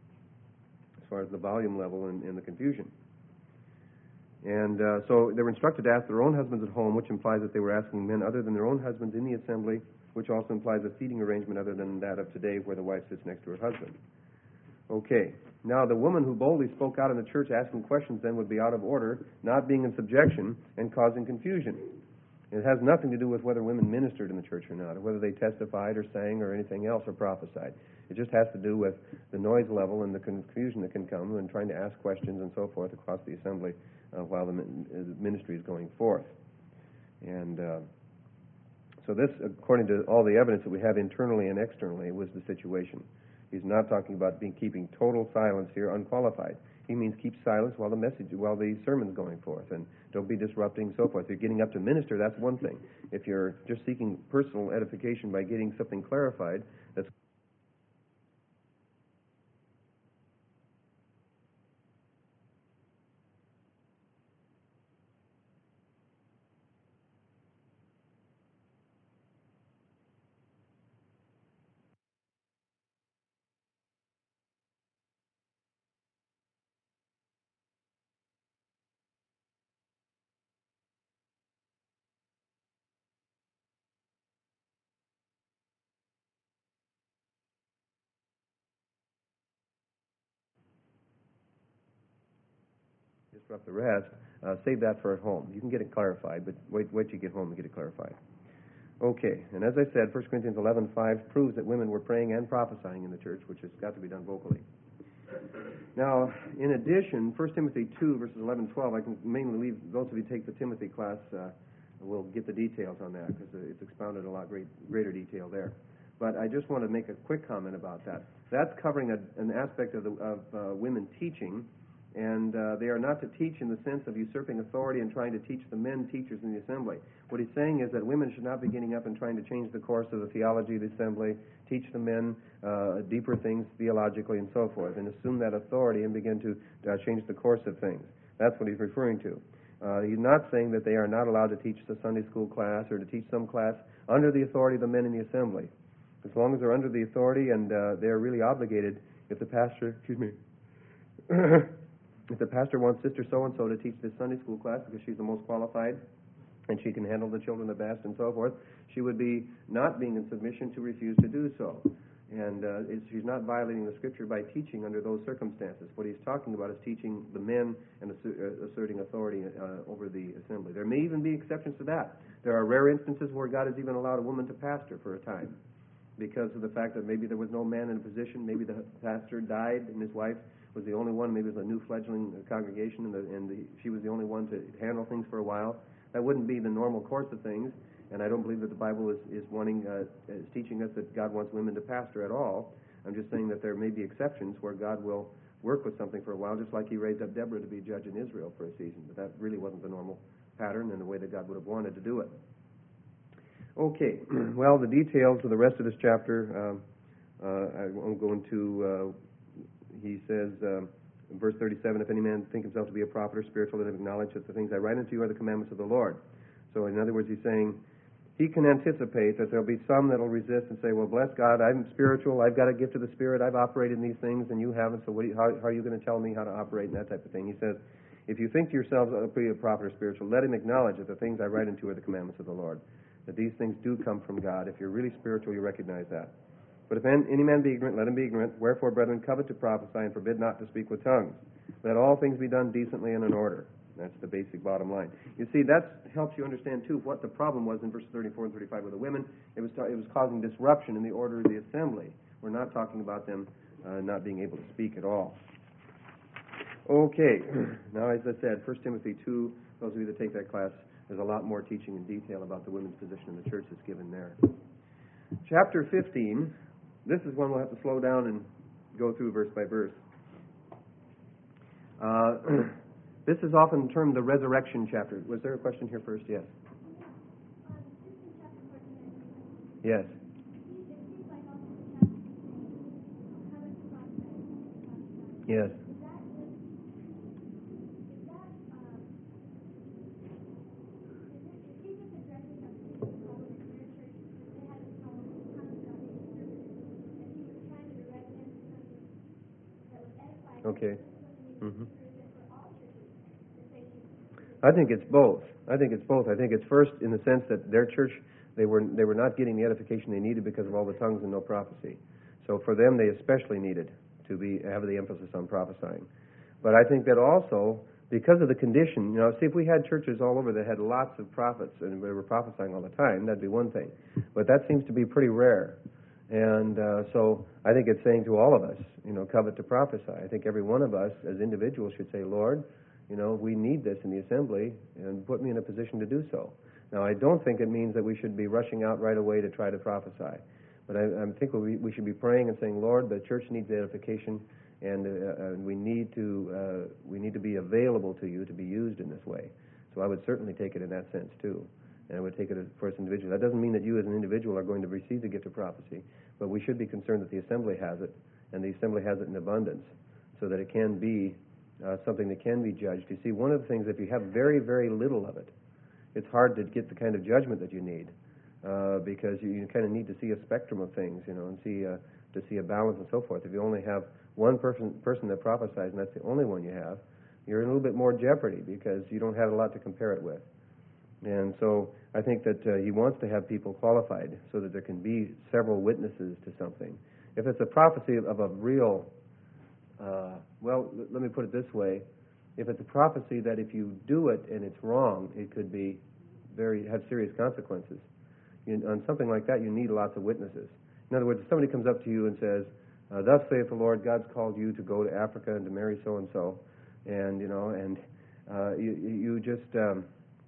as far as the volume level and, and the confusion. And uh, so they were instructed to ask their own husbands at home, which implies that they were asking men other than their own husbands in the assembly, which also implies a seating arrangement other than that of today where the wife sits next to her husband. Okay. Now, the woman who boldly spoke out in the church asking questions then would be out of order, not being in subjection, and causing confusion. It has nothing to do with whether women ministered in the church or not, or whether they testified or sang or anything else or prophesied. It just has to do with the noise level and the confusion that can come when trying to ask questions and so forth across the assembly uh, while the ministry is going forth. And uh, so this, according to all the evidence that we have internally and externally, was the situation. He's not talking about being keeping total silence here, unqualified. He means keep silence while the message, while the sermon's going forth, and don't be disrupting and so forth. If you're getting up to minister, that's one thing. If you're just seeking personal edification by getting something clarified, that's disrupt the rest. Uh, save that for at home. You can get it clarified, but wait, wait till you get home and get it clarified. Okay, and as I said, First Corinthians eleven five proves that women were praying and prophesying in the church, which has got to be done vocally. Now, in addition, First Timothy two, verses eleven and twelve, I can mainly leave, those of you who take the Timothy class uh, will get the details on that, because it's expounded in a lot great, greater detail there. But I just want to make a quick comment about that. That's covering a, an aspect of, the, of uh, women teaching, and uh, they are not to teach in the sense of usurping authority and trying to teach the men teachers in the assembly. What he's saying is that women should not be getting up and trying to change the course of the theology of the assembly, teach the men uh, deeper things theologically and so forth, and assume that authority and begin to uh, change the course of things. That's what he's referring to. Uh, he's not saying that they are not allowed to teach the Sunday school class or to teach some class under the authority of the men in the assembly. As long as they're under the authority and uh, they're really obligated, if the pastor, excuse me, if the pastor wants Sister so-and-so to teach this Sunday school class because she's the most qualified and she can handle the children the best and so forth, she would be not being in submission to refuse to do so. And uh, it's, she's not violating the Scripture by teaching under those circumstances. What he's talking about is teaching the men and asser- asserting authority uh, over the assembly. There may even be exceptions to that. There are rare instances where God has even allowed a woman to pastor for a time because of the fact that maybe there was no man in a position, maybe the pastor died and his wife was the only one, maybe it was a new fledgling congregation and, the, and the, she was the only one to handle things for a while. That wouldn't be the normal course of things, and I don't believe that the Bible is, is wanting, uh, is teaching us that God wants women to pastor at all. I'm just saying that there may be exceptions where God will work with something for a while, just like he raised up Deborah to be judge in Israel for a season, but that really wasn't the normal pattern and the way that God would have wanted to do it. Okay, well, the details of the rest of this chapter, um, uh, I won't go into. Uh, he says, um, in verse thirty-seven, if any man think himself to be a prophet or spiritual, let him acknowledge that the things I write unto you are the commandments of the Lord. So, in other words, he's saying he can anticipate that there'll be some that'll resist and say, well, bless God, I'm spiritual, I've got a gift of the Spirit, I've operated in these things, and you haven't, so what do you, how, how are you going to tell me how to operate in that type of thing? He says, if you think to yourselves to be a prophet or spiritual, let him acknowledge that the things I write unto you are the commandments of the Lord. That these things do come from God. If you're really spiritual, you recognize that. But if any man be ignorant, let him be ignorant. Wherefore, brethren, covet to prophesy, and forbid not to speak with tongues. Let all things be done decently and in order. That's the basic bottom line. You see, that helps you understand, too, what the problem was in verses thirty-four and thirty-five with the women. It was, it was causing disruption in the order of the assembly. We're not talking about them uh, not being able to speak at all. Okay, now as I said, First Timothy two, those of you that take that class, there's a lot more teaching in detail about the women's position in the church that's given there. Chapter fifteen, this is one we'll have to slow down and go through verse by verse. Uh, this is often termed the resurrection chapter. Was there a question here first? Yes. Yes. Yes. Okay. Mm-hmm. I think it's both. I think it's both. I think it's first in the sense that their church, they were they were not getting the edification they needed because of all the tongues and no prophecy. So for them, they especially needed to be have the emphasis on prophesying. But I think that also, because of the condition, you know, see if we had churches all over that had lots of prophets and they were prophesying all the time, that'd be one thing. But that seems to be pretty rare. And uh, so I think it's saying to all of us, you know, covet to prophesy. I think every one of us as individuals should say, Lord, you know, we need this in the assembly and put me in a position to do so. Now, I don't think it means that we should be rushing out right away to try to prophesy. But I, I think we, we should be praying and saying, Lord, the church needs edification, and, uh, and we need to uh, we need to be available to you to be used in this way. So I would certainly take it in that sense, too. And I would take it for us individuals. That doesn't mean that you as an individual are going to receive the gift of prophecy, but we should be concerned that the assembly has it, and the assembly has it in abundance, so that it can be uh, something that can be judged. You see, one of the things, if you have very, very little of it, it's hard to get the kind of judgment that you need, uh, because you, you kind of need to see a spectrum of things, you know, and see uh, to see a balance and so forth. If you only have one person person that prophesies, and that's the only one you have, you're in a little bit more jeopardy because you don't have a lot to compare it with. And so I think that uh, he wants to have people qualified so that there can be several witnesses to something. If it's a prophecy of a real, uh, well, l- let me put it this way. If it's a prophecy that if you do it and it's wrong, it could be very have serious consequences. You, on something like that, you need lots of witnesses. In other words, if somebody comes up to you and says, uh, "Thus saith the Lord, God's called you to go to Africa and to marry so and so," and you know, and uh, you, you just um,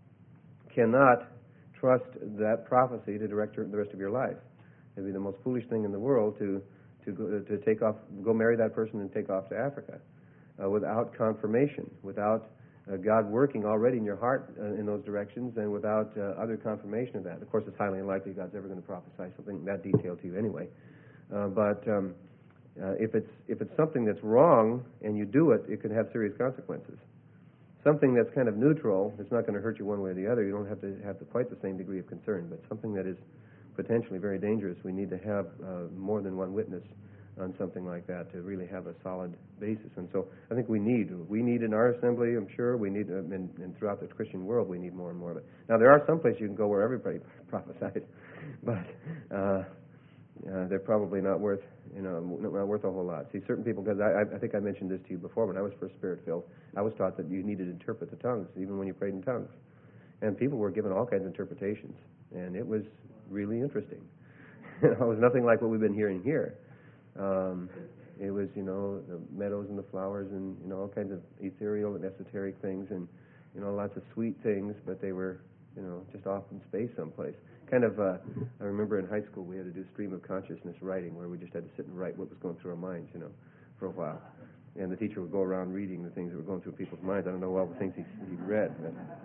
cannot trust that prophecy to direct your, the rest of your life. It'd be the most foolish thing in the world to to go, to take off, go marry that person and take off to Africa uh, without confirmation, without uh, God working already in your heart uh, in those directions, and without uh, other confirmation of that. Of course, it's highly unlikely God's ever going to prophesy something that detailed to you anyway. Uh, but um, uh, if it's if it's something that's wrong and you do it, it can have serious consequences. Something that's kind of neutral, it's not going to hurt you one way or the other. You don't have to have the, quite the same degree of concern. But something that is potentially very dangerous, we need to have uh, more than one witness on something like that to really have a solid basis. And so I think we need, we need in our assembly, I'm sure, we need, uh, and, and throughout the Christian world, we need more and more of it. Now, there are some places you can go where everybody prophesies, but uh, uh, they're probably not worth, you know, not worth a whole lot. See, certain people, because I, I think I mentioned this to you before, when I was first Spirit-filled, I was taught that you needed to interpret the tongues, even when you prayed in tongues. And people were given all kinds of interpretations, and it was really interesting. It was nothing like what we've been hearing here. Um, it was, you know, the meadows and the flowers and, you know, all kinds of ethereal and esoteric things and, you know, lots of sweet things, but they were, you know, just off in space someplace. Kind of, uh, I remember in high school we had to do stream of consciousness writing, where we just had to sit and write what was going through our minds, you know, for a while. And the teacher would go around reading the things that were going through people's minds. I don't know all the things he, he read,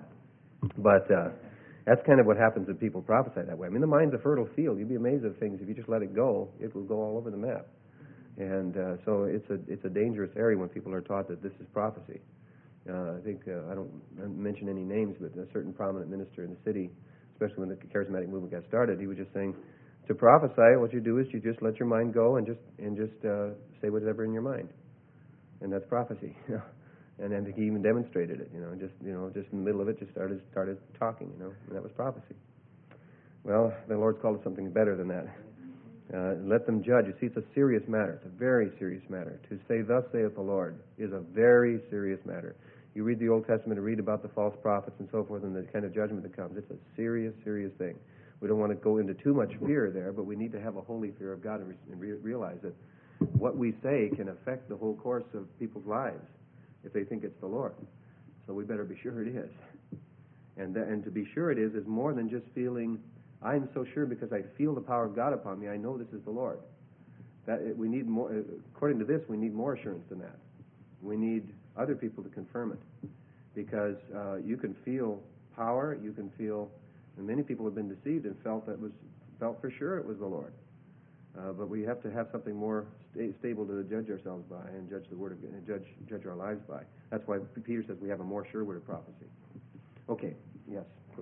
but, but uh, that's kind of what happens when people prophesy that way. I mean, the mind's a fertile field. You'd be amazed at things. If you just let it go, it will go all over the map. And uh, so it's a it's a dangerous area when people are taught that this is prophecy. Uh, I think, uh, I don't mention any names, but a certain prominent minister in the city, especially when the charismatic movement got started, he was just saying, to prophesy, what you do is you just let your mind go and just and just uh, say whatever in your mind. And that's prophecy. You know? And then he even demonstrated it, you know, just you know, just in the middle of it, just started started talking, you know, and that was prophecy. Well, the Lord's called it something better than that. Uh, let them judge. You see, it's a serious matter. It's a very serious matter. To say, "Thus saith the Lord," is a very serious matter. You read the Old Testament and read about the false prophets and so forth and the kind of judgment that comes. It's a serious, serious thing. We don't want to go into too much fear there, but we need to have a holy fear of God and, re- and re- realize that what we say can affect the whole course of people's lives if they think it's the Lord. So we better be sure it is. And, th- and to be sure it is is more than just feeling, I'm so sure because I feel the power of God upon me, I know this is the Lord. That it, we need more. According to this, we need more assurance than that. We need other people to confirm it, because uh, you can feel power. You can feel, and many people have been deceived and felt that was felt for sure it was the Lord. Uh, but we have to have something more sta- stable to judge ourselves by and judge the word of and judge judge our lives by. That's why Peter says we have a more sure word of prophecy. Okay. Yes.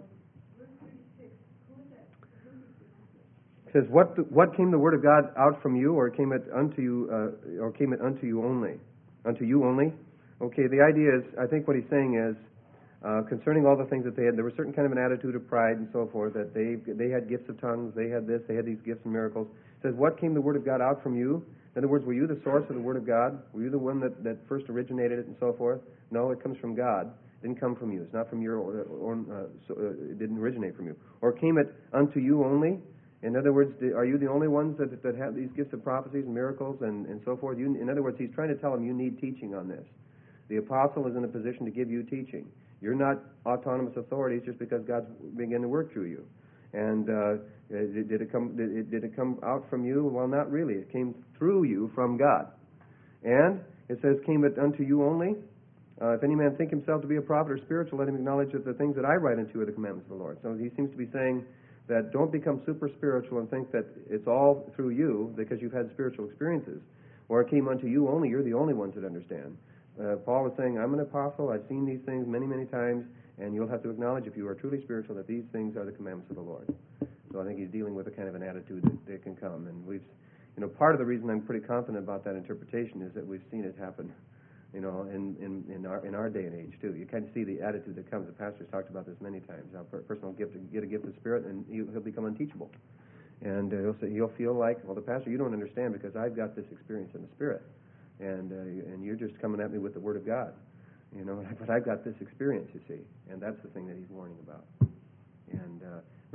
It says, what the, what came the word of God out from you, or came it unto you, uh, or came it unto you only? Unto you only? Okay, the idea is, I think what he's saying is, uh, concerning all the things that they had, there was certain kind of an attitude of pride and so forth, that they they had gifts of tongues, they had this, they had these gifts and miracles. It says, what came the word of God out from you? In other words, were you the source of the word of God? Were you the one that, that first originated it and so forth? No, it comes from God. It didn't come from you. It's not from your own, uh, so, uh, it didn't originate from you. Or came it unto you only? In other words, are you the only ones that that have these gifts of prophecies and miracles and, and so forth? You, in other words, he's trying to tell them you need teaching on this. The apostle is in a position to give you teaching. You're not autonomous authorities just because God's beginning to work through you. And uh, did, did it come? Did it, did it come out from you? Well, not really. It came through you from God. And it says, "Came it unto you only? Uh, if any man think himself to be a prophet or spiritual, let him acknowledge that the things that I write unto you are the commandments of the Lord." So he seems to be saying that don't become super spiritual and think that it's all through you because you've had spiritual experiences. Or it came unto you only, you're the only ones that understand. Uh, Paul is saying, I'm an apostle, I've seen these things many, many times, and you'll have to acknowledge, if you are truly spiritual, that these things are the commandments of the Lord. So I think he's dealing with a kind of an attitude that, that can come. And we've, you know, part of the reason I'm pretty confident about that interpretation is that we've seen it happen, you know, in, in, in our in our day and age, too. You kind of see the attitude that comes. The pastor's talked about this many times. How a person will get, get a gift of the Spirit, and he'll, he'll become unteachable. And uh, he'll say, he'll feel like, well, the pastor, you don't understand because I've got this experience in the Spirit. And uh, and you're just coming at me with the Word of God. You know, but I've got this experience, you see. And that's the thing that he's warning about. And uh,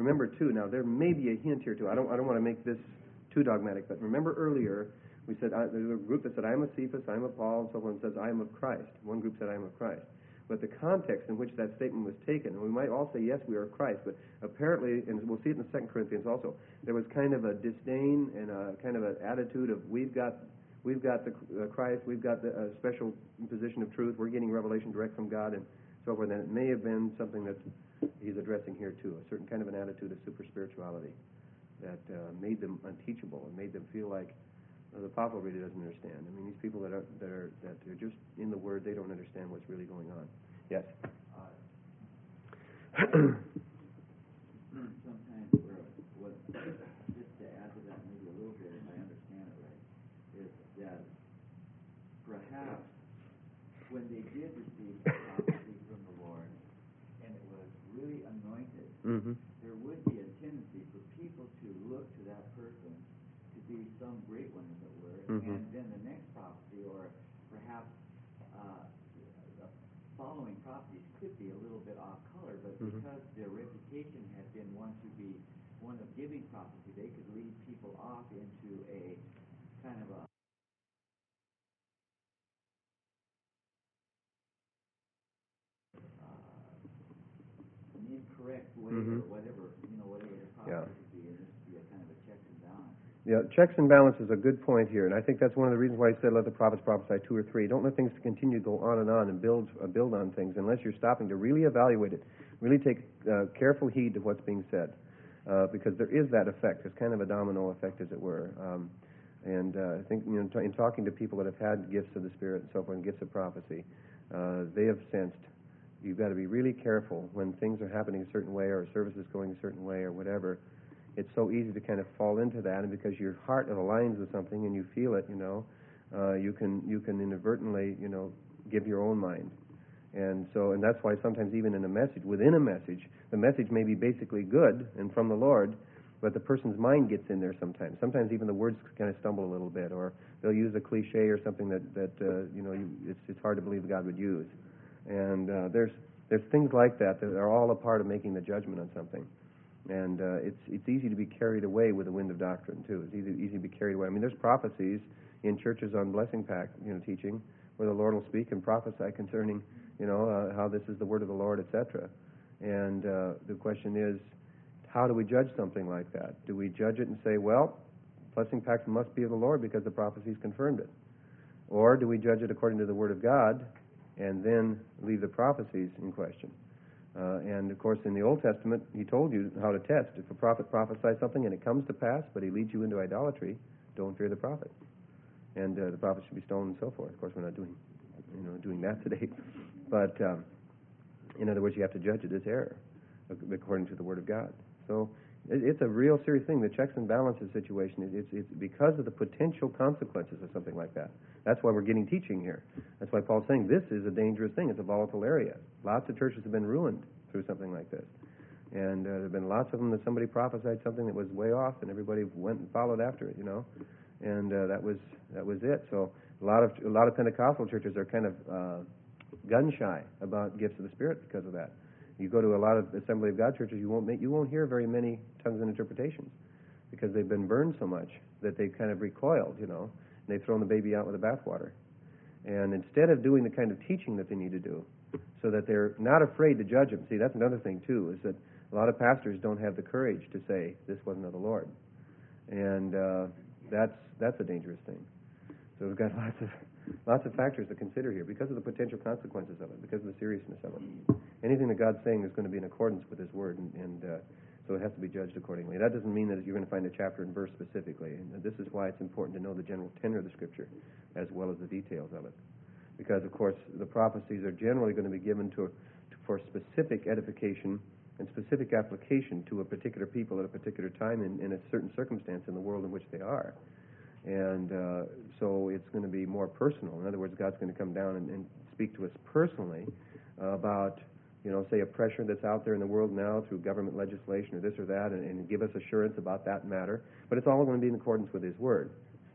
remember too, now there may be a hint here too. I don't, I don't want to make this too dogmatic, but remember earlier we said, I, there was a group that said, I am of Cephas, I am of Paul, and someone says, I am of Christ. One group said, I am of Christ. But the context in which that statement was taken, and we might all say, yes, we are of Christ, but apparently, and we'll see it in the Second Corinthians also, there was kind of a disdain and a kind of an attitude of, we've got we've got the uh, Christ, we've got the uh, special position of truth, we're getting revelation direct from God, and so forth. And it may have been something that he's addressing here too, a certain kind of an attitude of super spirituality that uh, made them unteachable and made them feel like uh, the apostle really doesn't understand. I mean, these people that are that are that are just in the Word, they don't understand what's really going on. Yes. Uh, sometimes, where, what, just to add to that maybe a little bit, if I understand it right, is that perhaps when they did receive prophecy from the Lord, and it was really anointed, Mm-hmm. there would be a tendency for people to look to that person to be some great one, as it were, Mm-hmm. and then the next prophecy, or perhaps uh, the following prophecies could be a little bit off color, but Mm-hmm. because their reputation had been one to be one of giving prophecy, they could lead people off into a kind of a uh, an incorrect way, Mm-hmm. or whatever, you know, whatever the prophecy Yeah. could be, and this would be a kind of a checks and balance. Yeah, checks and balance is a good point here, and I think that's one of the reasons why he said let the prophets prophesy two or three. Don't let things continue to go on and on and build uh, build on things unless you're stopping to really evaluate it, really take uh, careful heed to what's being said, uh, because there is that effect. It's kind of a domino effect, as it were. Um, and uh, I think you know, t- in talking to people that have had gifts of the Spirit and so forth, and gifts of prophecy, uh, they have sensed you've got to be really careful when things are happening a certain way, or a service is going a certain way, or whatever. It's so easy to kind of fall into that, and because your heart aligns with something and you feel it, you know, uh, you can you can inadvertently, you know, give your own mind, and so and that's why sometimes even in a message, within a message, the message may be basically good and from the Lord, but the person's mind gets in there sometimes. Sometimes even the words kind of stumble a little bit, or they'll use a cliche or something that that uh, you know you, it's it's hard to believe God would use, and uh, there's there's things like that that are all a part of making the judgment on something. And uh, it's it's easy to be carried away with the wind of doctrine too. It's easy easy to be carried away. I mean, there's prophecies in churches on blessing pack, you know, teaching where the Lord will speak and prophesy concerning, you know, uh, how this is the word of the Lord, et cetera. And uh, the question is, how do we judge something like that? Do we judge it and say, well, blessing pack must be of the Lord because the prophecies confirmed it, or do we judge it according to the word of God and then leave the prophecies in question? Uh, and, of course, in the Old Testament, he told you how to test. If a prophet prophesies something and it comes to pass, but he leads you into idolatry, don't fear the prophet. And uh, the prophet should be stoned and so forth. Of course, we're not doing, you know, doing that today. But, um, in other words, you have to judge it as error, according to the Word of God. So it, it's a real serious thing. The checks and balances situation, it, it's, it's because of the potential consequences of something like that. That's why we're getting teaching here. That's why Paul's saying this is a dangerous thing. It's a volatile area. Lots of churches have been ruined through something like this. And uh, there have been lots of them that somebody prophesied something that was way off, and everybody went and followed after it, you know. And uh, that was that was it. So a lot of a lot of Pentecostal churches are kind of uh, gun shy about gifts of the Spirit because of that. You go to a lot of Assembly of God churches, you won't make, you won't hear very many tongues and interpretations because they've been burned so much that they've kind of recoiled, you know. And they've thrown the baby out with the bathwater. And instead of doing the kind of teaching that they need to do, so that they're not afraid to judge them. See, that's another thing too, is that a lot of pastors don't have the courage to say this wasn't of the Lord, and uh, that's that's a dangerous thing. So we've got lots of lots of factors to consider here because of the potential consequences of it, because of the seriousness of it. Anything that God's saying is going to be in accordance with His Word, and, and uh, so it has to be judged accordingly. That doesn't mean that you're going to find a chapter and verse specifically, and this is why it's important to know the general tenor of the Scripture as well as the details of it. Because, of course, the prophecies are generally going to be given to, to for specific edification and specific application to a particular people at a particular time in, in a certain circumstance in the world in which they are. And uh, so it's going to be more personal. In other words, God's going to come down and, and speak to us personally uh, about, you know, say a pressure that's out there in the world now through government legislation or this or that, and, and give us assurance about that matter. But it's all going to be in accordance with His Word.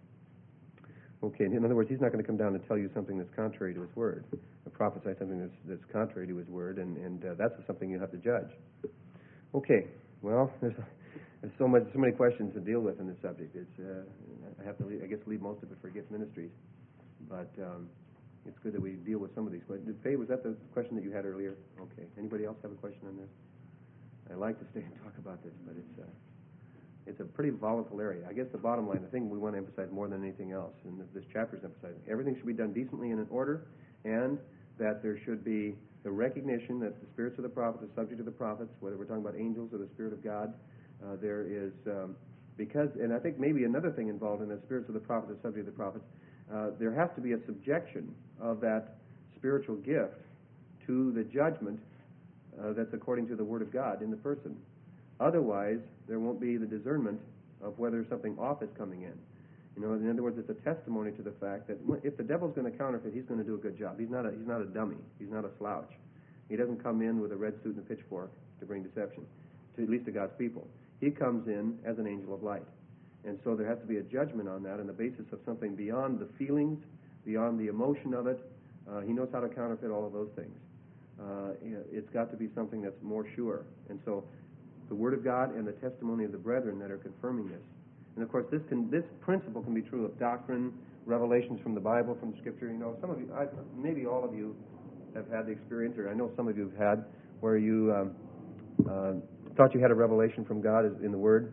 Okay, in other words, He's not going to come down and tell you something that's contrary to His Word, or prophesy something that's, that's contrary to His Word, and, and uh, that's something you have to judge. Okay, Well, there's, there's so much, so many questions to deal with in this subject. It's, uh, I have to, leave, I guess, leave most of it for gift ministries, but um, it's good that we deal with some of these questions. Faye, was that the question that you had earlier? Okay. Anybody else have a question on this? I like to stay and talk about this, but it's, uh, it's a pretty volatile area. I guess the bottom line, the thing we want to emphasize more than anything else, and this chapter is emphasizing, everything should be done decently and in order, and that there should be the recognition that the spirits of the prophets are subject to the prophets, whether we're talking about angels or the Spirit of God. Uh, there is, um, because, and I think maybe another thing involved in the spirits of the prophets are subject to the prophets, uh, there has to be a subjection of that spiritual gift to the judgment uh, that's according to the Word of God in the person. Otherwise, there won't be the discernment of whether something off is coming in. You know, in other words, it's a testimony to the fact that if the devil's going to counterfeit, he's going to do a good job. He's not a, he's not a dummy. He's not a slouch. He doesn't come in with a red suit and a pitchfork to bring deception, to at least to God's people. He comes in as an angel of light. And so there has to be a judgment on that on the basis of something beyond the feelings, beyond the emotion of it. Uh, he knows how to counterfeit all of those things. Uh, it's got to be something that's more sure. And so the Word of God and the testimony of the brethren that are confirming this. And of course, this can this principle can be true of doctrine, revelations from the Bible, from the Scripture. You know, some of you, I, maybe all of you, have had the experience, or I know some of you have had, where you um, uh, thought you had a revelation from God in the Word,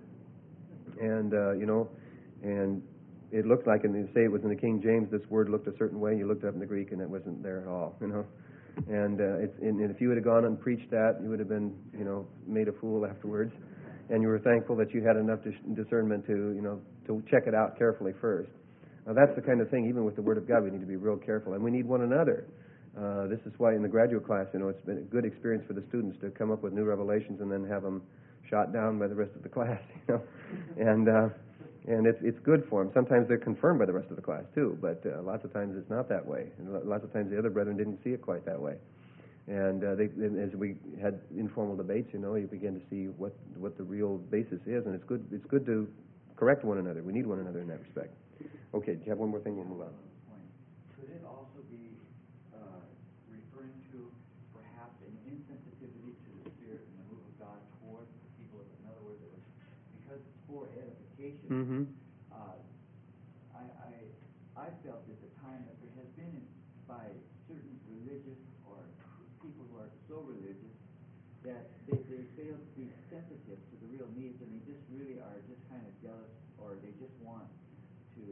and uh, you know, and it looked like, and they say it was in the King James, this word looked a certain way. You looked it up in the Greek, and it wasn't there at all. You know. And, uh, it's, and, and if you would have gone and preached that, you would have been, you know, made a fool afterwards. And you were thankful that you had enough dis- discernment to, you know, to check it out carefully first. Now, that's the kind of thing, even with the Word of God, we need to be real careful. And we need one another. Uh, this is why in the graduate class, you know, it's been a good experience for the students to come up with new revelations and then have them shot down by the rest of the class, you know. And uh, and it's it's good for them. Sometimes they're confirmed by the rest of the class, too. But uh, lots of times it's not that way. And lots of times the other brethren didn't see it quite that way. And uh, they, as we had informal debates, you know, you begin to see what what the real basis is, and it's good. It's good to correct one another. We need one another in that respect. Okay, do you have one more thing? We'll move on. Could it also be uh, referring to perhaps an insensitivity to the Spirit and the move of God towards the people? In other words, it was because it's for edification. Mm-hmm. Uh, I, I I felt at the time that there has been by certain religious or people who are so religious that they, they fail to be sensitive to the real needs, and they just really are just kind of jealous, or they just want to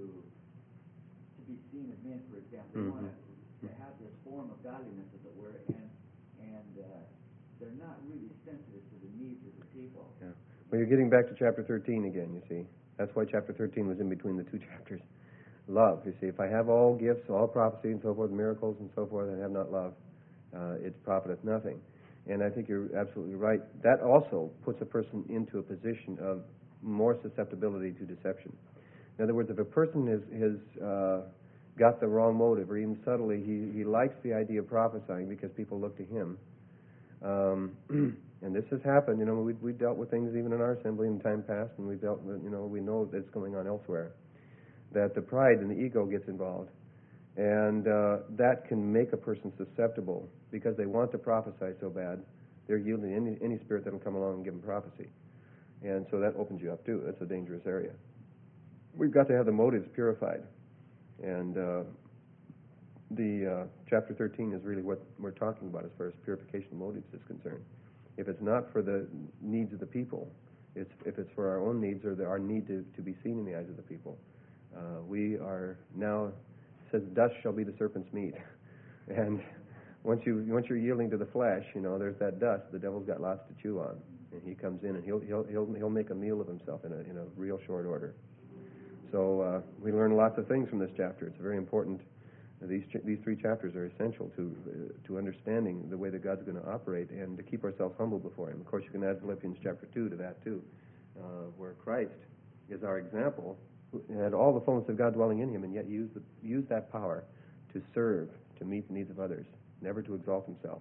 to be seen as men, for example. They Mm-hmm. want to, to have this form of godliness, as it were, and and uh, they're not really sensitive to the needs of the people. Yeah. Well, you're getting back to chapter thirteen again, you see. That's why chapter thirteen was in between the two chapters. Love, you see. If I have all gifts, all prophecy and so forth, miracles and so forth, and have not love, uh, it profiteth nothing. And I think you're absolutely right. That also puts a person into a position of more susceptibility to deception. In other words, if a person has, has uh, got the wrong motive, or even subtly, he, he likes the idea of prophesying because people look to him. Um, and this has happened. You know, we we dealt with things even in our assembly in time past, and we dealt with, you know, we know that it's going on elsewhere. That the pride and the ego gets involved. And uh, that can make a person susceptible because they want to prophesy so bad. They're yielding any, any spirit that will come along and give them prophecy. And so that opens you up, too. That's a dangerous area. We've got to have the motives purified. And uh, the uh, chapter thirteen is really what we're talking about as far as purification motives is concerned. If it's not for the needs of the people, it's, if it's for our own needs or the, our need to, to be seen in the eyes of the people, uh, we are now... says dust shall be the serpent's meat, and once you once you're yielding to the flesh, you know there's that dust. The devil's got lots to chew on, and he comes in and he'll he'll he'll he'll make a meal of himself in a in a real short order. So uh, we learn lots of things from this chapter. It's very important. These ch- these three chapters are essential to uh, to understanding the way that God's going to operate and to keep ourselves humble before Him. Of course, you can add Philippians chapter two to that too, uh, where Christ is our example. Had all the fullness of God dwelling in him, and yet used the, used that power to serve, to meet the needs of others, never to exalt himself.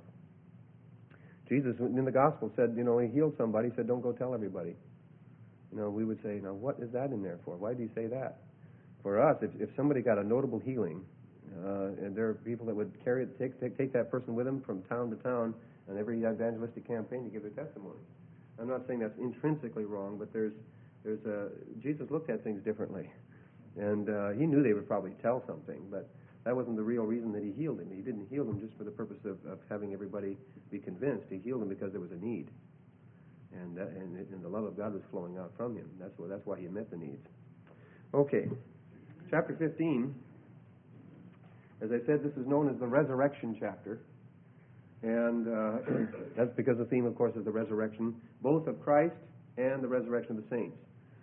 Jesus, in the gospel, said, you know, he healed somebody, he said, don't go tell everybody. You know, we would say, now, what is that in there for? Why did he say that? For us, if, if somebody got a notable healing, uh, and there are people that would carry it, take, take, take that person with them from town to town, and every evangelistic campaign to give their testimony. I'm not saying that's intrinsically wrong, but there's there's a Jesus looked at things differently, and uh, he knew they would probably tell something, but that wasn't the real reason that he healed him. He didn't heal him just for the purpose of, of having everybody be convinced. He healed him because there was a need, and uh, and, and the love of God was flowing out from him. That's why that's why he met the needs. Okay, chapter fifteen. As I said, this is known as the resurrection chapter. And uh, that's because the theme, of course, is the resurrection, both of Christ and the resurrection of the saints.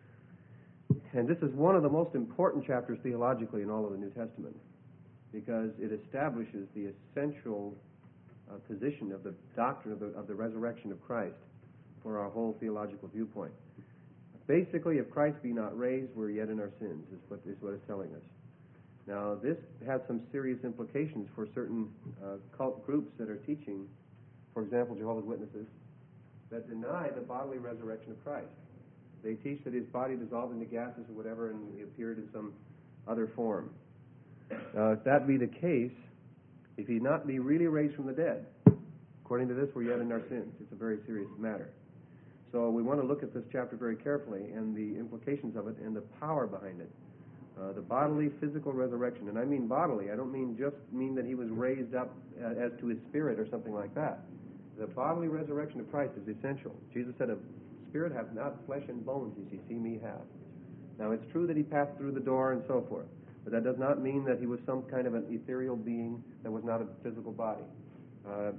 And this is one of the most important chapters theologically in all of the New Testament, because it establishes the essential uh, position of the doctrine of the, of the resurrection of Christ for our whole theological viewpoint. Basically, if Christ be not raised, we're yet in our sins, is what, is what it's telling us. Now, this has some serious implications for certain uh, cult groups that are teaching, for example, Jehovah's Witnesses, that deny the bodily resurrection of Christ. They teach that his body dissolved into gases or whatever, and he appeared in some other form. Uh, if that be the case, if he not be really raised from the dead, according to this, we're yet in our sins. It's a very serious matter. So we want to look at this chapter very carefully and the implications of it and the power behind it. Uh, the bodily, physical resurrection. And I mean bodily. I don't mean just mean that he was raised up uh, as to his spirit or something like that. The bodily resurrection of Christ is essential. Jesus said, "A spirit hath not flesh and bones, as ye see me have." Now, it's true that he passed through the door and so forth, but that does not mean that he was some kind of an ethereal being that was not a physical body. Uh,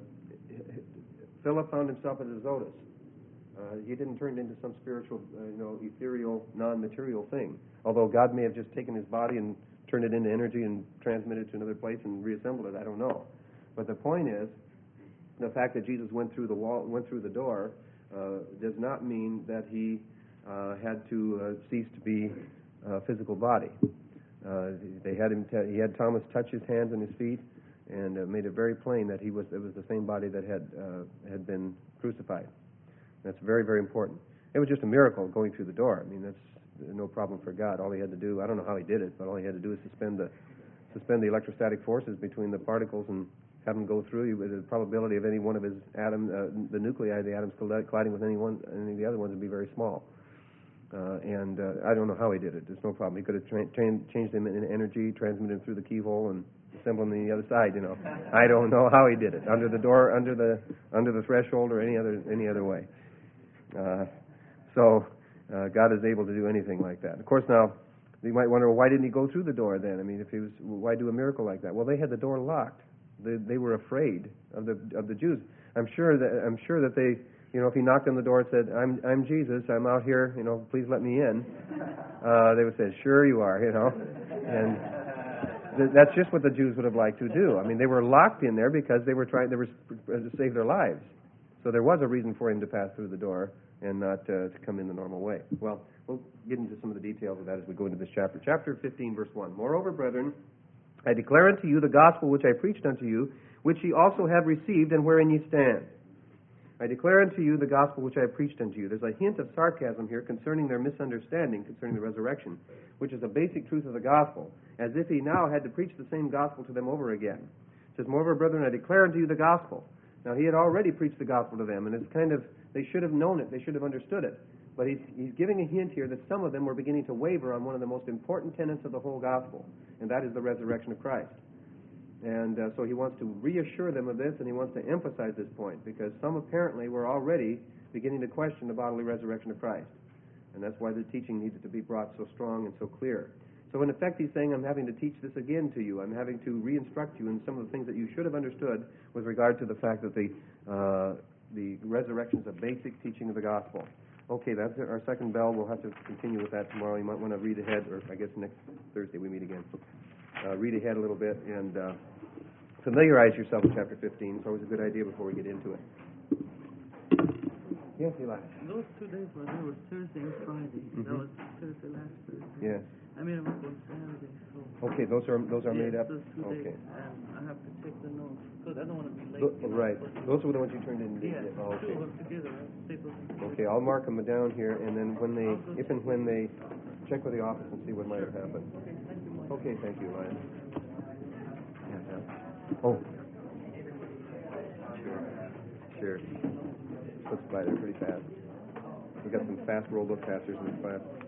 Philip found himself as Azotus. Uh, he didn't turn into some spiritual, uh, you know, ethereal, non-material thing. Although God may have just taken his body and turned it into energy and transmitted it to another place and reassembled it. I don't know. But the point is, the fact that Jesus went through the wall, went through the door, uh, does not mean that he uh, had to uh, cease to be a physical body. Uh, they had him. T- he had Thomas touch his hands and his feet, and uh, made it very plain that he was. It was the same body that had uh, had been crucified. That's very, very important. It was just a miracle going through the door. I mean, that's no problem for God. All he had to do, I don't know how he did it, but all he had to do is suspend the suspend the electrostatic forces between the particles and have them go through. The probability of any one of his atoms, uh, the nuclei of the atoms colliding with any one, any of the other ones would be very small. Uh, and uh, I don't know how he did it. There's no problem. He could have tra- tra- changed them in energy, transmitted them through the keyhole, and assembled them on the other side. You know, I don't know how he did it, under the door, under the under the threshold, or any other any other way. Uh, so uh, God is able to do anything like that. Of course, now you might wonder, well, why didn't he go through the door then? I mean, if he was, why do a miracle like that? Well, they had the door locked. They, they were afraid of the of the Jews. I'm sure that I'm sure that they, you know, if he knocked on the door and said, "I'm I'm Jesus. I'm out here. You know, please let me in," uh, they would say, "Sure you are." You know, and th- that's just what the Jews would have liked to do. I mean, they were locked in there because they were trying. They were to save their lives. So there was a reason for him to pass through the door and not uh, to come in the normal way. Well, we'll get into some of the details of that as we go into this chapter. Chapter fifteen, verse one. Moreover, brethren, I declare unto you the gospel which I preached unto you, which ye also have received, and wherein ye stand. I declare unto you the gospel which I have preached unto you. There's a hint of sarcasm here concerning their misunderstanding concerning the resurrection, which is a basic truth of the gospel, as if he now had to preach the same gospel to them over again. It says, Moreover, brethren, I declare unto you the gospel. Now, he had already preached the gospel to them, and it's kind of, they should have known it, they should have understood it. But he's, he's giving a hint here that some of them were beginning to waver on one of the most important tenets of the whole gospel, and that is the resurrection of Christ. And uh, so he wants to reassure them of this, and he wants to emphasize this point, because some apparently were already beginning to question the bodily resurrection of Christ. And that's why the teaching needed to be brought so strong and so clear. So in effect, he's saying, I'm having to teach this again to you. I'm having to re-instruct you in some of the things that you should have understood with regard to the fact that the uh, the resurrection is a basic teaching of the gospel. Okay, that's our second bell. We'll have to continue with that tomorrow. You might want to read ahead, or I guess next Thursday we meet again. Uh, read ahead a little bit and uh, familiarize yourself with chapter fifteen. It's always a good idea before we get into it. Yes, Eli. Those two days were there was Thursday and Friday. Mm-hmm. That was Thursday last Thursday. Yes. I made them up on Saturday. So Okay, those are those are yes, made up. Those two Okay. days, and I have to take the notes because I don't want to be late. Tho- you know, right. but- Those were the ones you turned in. Yeah, didn't you? Oh, two okay. of them together. I have to take those together. Okay, I'll mark them down here, and then when they, if and when they, check with the office and see what might have happened. Okay, thank you, Mike. Okay, thank you, Ryan. Yeah, yeah. Oh. Sure. Sure. Slips by there pretty fast. We've got some fast roll book passers in this class.